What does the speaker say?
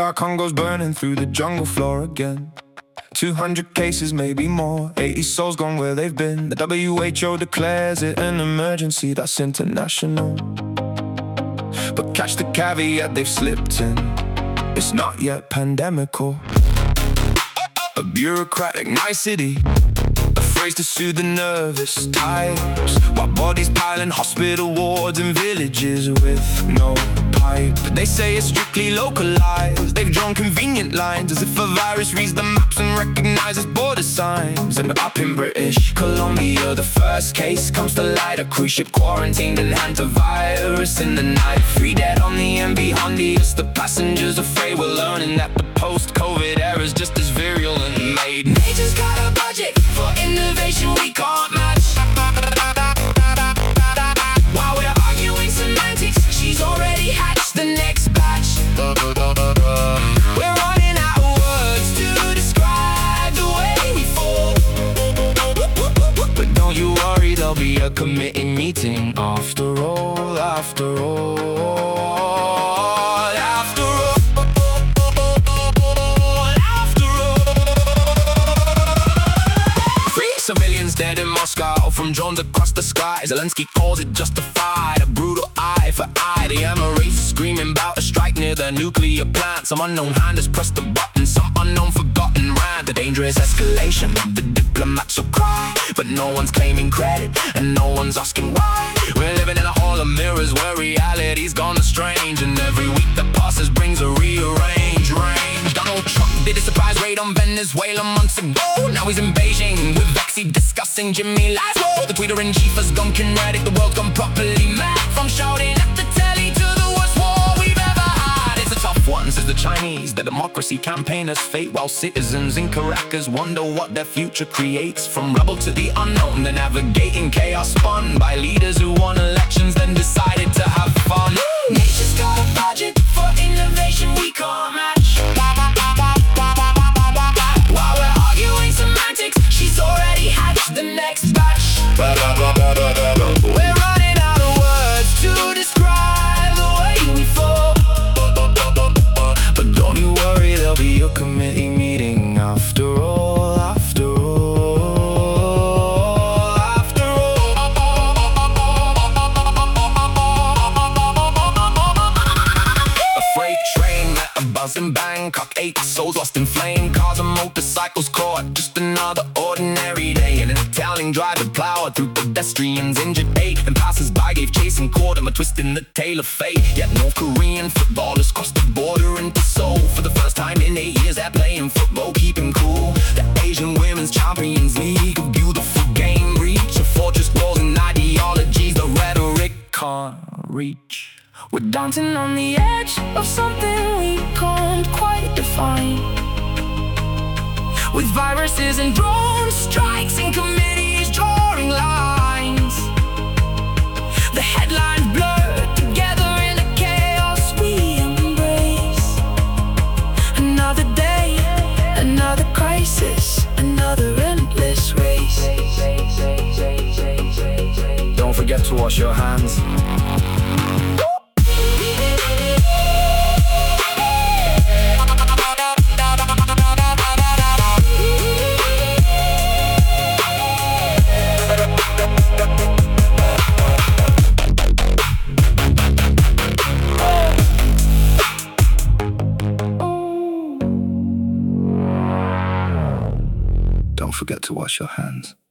DR Congo's burning through the jungle floor again. 200 cases, maybe more, 80 souls gone where they've been. The WHO declares it an emergency that's international. But catch the caveat, they've slipped in, it's not yet pandemical. A bureaucratic nicety, a phrase to soothe the nervous types, while bodies pile in hospital wards and villages with no pipe. But they say it's strictly localized. They've drawn convenient lines as if a virus reads the maps and recognizes border signs. And up in British Columbia, the first case comes to light. A cruise ship quarantined and hantavirus in the night. 3 dead on the MV Hondius. The passengers afraid we're learning that the post-COVID era's just as virulent. Made nature's got a budget for innovation we can't match. While we're arguing semantics, she's already hatched the next batch. We're running out of words to describe the way we fall. But don't you worry, there'll be a committee meeting after all, after all. Civilians dead in Moscow from drones across the sky. Zelensky calls it justified, a brutal eye for eye. The Emirates screaming about a strike near their nuclear plant. Some unknown hand has pressed the button, some unknown forgotten rant. The dangerous escalation, the diplomats will cry, but no one's claiming credit and no one's asking why. We're living in a hall of mirrors where reality's gone strange, and every week that passes brings a rearranged range. Donald Trump did a surprise raid on Venezuela months ago. Now he's in Beijing with Vexy discussing Jimmy Laszlo. The tweeter in chief has gone kinetic, the world's gone properly mad. From shouting at the telly to the worst war we've ever had. It's a tough one, says the Chinese. The democracy campaigners fate, while citizens in Caracas wonder what their future creates. From rebel to the unknown, they're navigating chaos spun by leaders who won elections then decided to have fun. Nature's got a budget for innovation we can't match. While we're arguing semantics, she's already hatched the next batch. We're running out of words to describe the way we fall. But don't you worry, there'll be a committee meeting after all, after all, after all. A freight train met a buzz in Bangkok, 8 souls lost in flame. Cars and motorcycles caught, just another ordinary day. And an Italian driver plowed through pedestrians, injured 8. And passers-by gave chase and caught him, a twist in the tail of fate. Yet North Korean footballers crossed the border into Seoul. For the first time in 8 years they're playing football, keeping cool. The Asian Women's Champions League, a beautiful game. Reach a fortress walls and ideologies the rhetoric can't reach. We're dancing on the edge of something we can't quite define, with viruses and drone strikes and committees drawing lines. The headlines blur together in the chaos we embrace. Another day, another crisis, another endless race. Don't forget to wash your hands. Don't forget to wash your hands.